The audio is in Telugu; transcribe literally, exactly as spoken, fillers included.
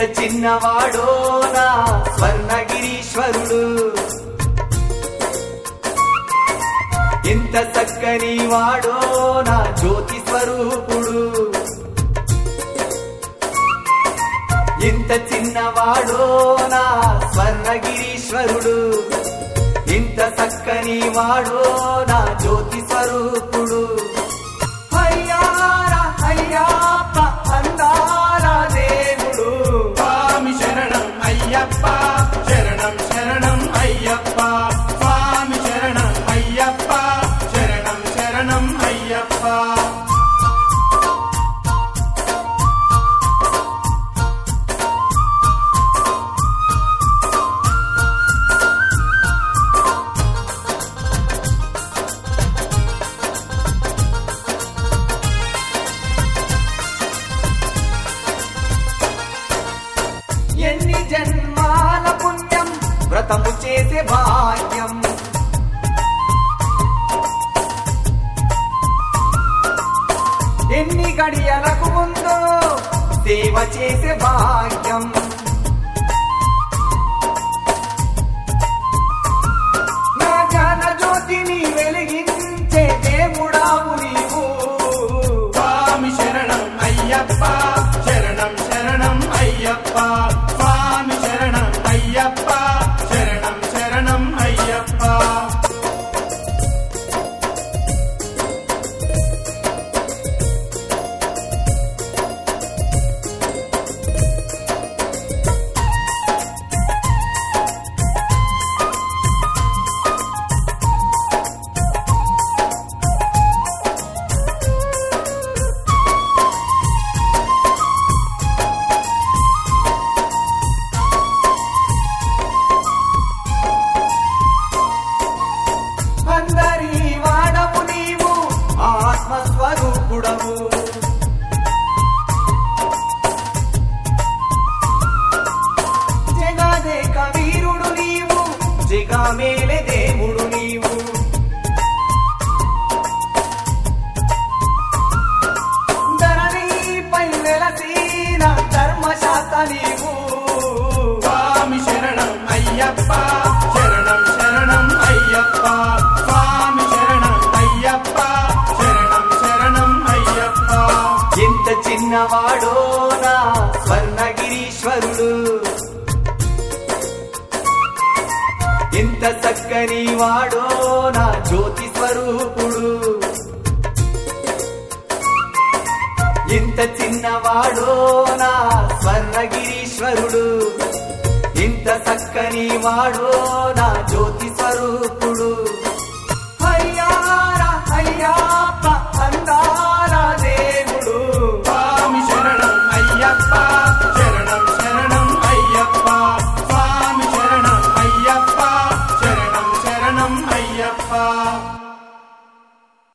చిన్నవాడో నా స్వర్ణగిరీశ్వరుడు, ఎంత చక్కని వాడో నా జ్యోతి స్వరూపుడు, ఎంత చిన్నవాడో నా స్వర్ణగిరీశ్వరుడు, ఎంత చక్కని వాడో నా జ్యోతి స్వరూపుడు. అయ్యారా అయ్యప్ప అందాల దేవుడు, స్వామి శరణం అయ్యప్ప, శరణం శరణం అయ్యప్ప, స్వామి శరణం అయ్యప్ప, శరణం శరణం అయ్యప్ప. ఎన్ని జన్మాల పుణ్యం వ్రతము చేసే భాగ్యం, ఎన్ని గడియలకు ముందో సేవ చేసే భాగ్యం, నా జ్ఞాన జ్యోతిని వెలిగించే దేవుడావు నీవు. స్వామి శరణం అయ్యప్ప, శరణం శరణం అయ్యప్ప, స్వామి శరణం అయ్యప్ప, శరణం శరణం అయ్యప్ప. అందరి వాడవు నీవు ఆత్మస్వరూపుడవు, జగాదేక వీరుడు నీవు, జగామేలే దేవుడు నీవు, ధరణిపై వెలసిన ధర్మశాస్త్ర నీవు. స్వామి శరణం అయ్యప్ప, శరణం శరణం అయ్యప్ప, స్వామి శరణం అయ్యప్ప, శరణం శరణం అయ్యప్ప. ఎంత చిన్నవాడో నా స్వర్ణగిరీశ్వరుడు, ఎంత చక్కని వాడో నా జ్యోతి స్వరూపుడు, ఎంత చిన్నవాడో నా స్వర్ణగిరీశ్వరుడు, ఎంత చక్కని వాడో నా జ్యోతి స్వరూపుడు.